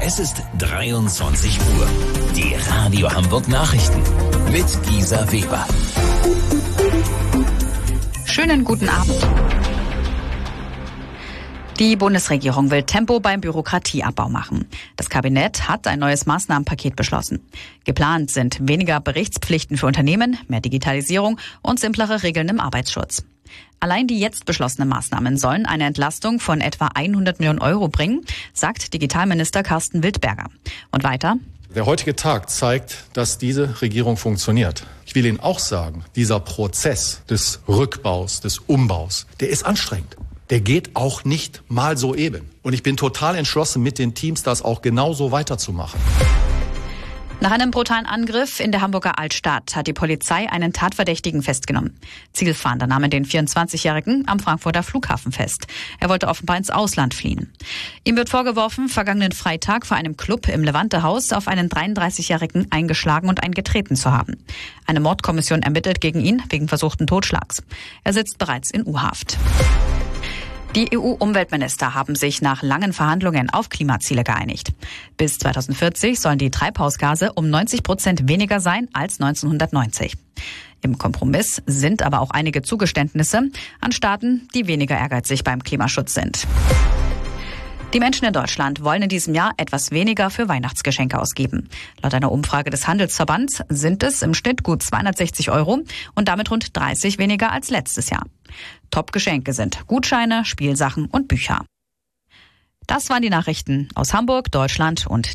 Es ist 23 Uhr. Die Radio Hamburg Nachrichten mit Gisa Weber. Schönen guten Abend. Die Bundesregierung will Tempo beim Bürokratieabbau machen. Das Kabinett hat ein neues Maßnahmenpaket beschlossen. Geplant sind weniger Berichtspflichten für Unternehmen, mehr Digitalisierung und simplere Regeln im Arbeitsschutz. Allein die jetzt beschlossenen Maßnahmen sollen eine Entlastung von etwa 100 Millionen Euro bringen, sagt Digitalminister Carsten Wildberger. Und weiter: Der heutige Tag zeigt, dass diese Regierung funktioniert. Ich will Ihnen auch sagen, dieser Prozess des Rückbaus, des Umbaus, der ist anstrengend. Der geht auch nicht mal so eben. Und ich bin total entschlossen, mit den Teams das auch genauso weiterzumachen. Nach einem brutalen Angriff in der Hamburger Altstadt hat die Polizei einen Tatverdächtigen festgenommen. Zielfahnder nahmen den 24-Jährigen am Frankfurter Flughafen fest. Er wollte offenbar ins Ausland fliehen. Ihm wird vorgeworfen, vergangenen Freitag vor einem Club im Levante-Haus auf einen 33-Jährigen eingeschlagen und eingetreten zu haben. Eine Mordkommission ermittelt gegen ihn wegen versuchten Totschlags. Er sitzt bereits in U-Haft. Die EU-Umweltminister haben sich nach langen Verhandlungen auf Klimaziele geeinigt. Bis 2040 sollen die Treibhausgase um 90% weniger sein als 1990. Im Kompromiss sind aber auch einige Zugeständnisse an Staaten, die weniger ehrgeizig beim Klimaschutz sind. Die Menschen in Deutschland wollen in diesem Jahr etwas weniger für Weihnachtsgeschenke ausgeben. Laut einer Umfrage des Handelsverbands sind es im Schnitt gut 260 € und damit rund 30 weniger als letztes Jahr. Top-Geschenke sind Gutscheine, Spielsachen und Bücher. Das waren die Nachrichten aus Hamburg, Deutschland und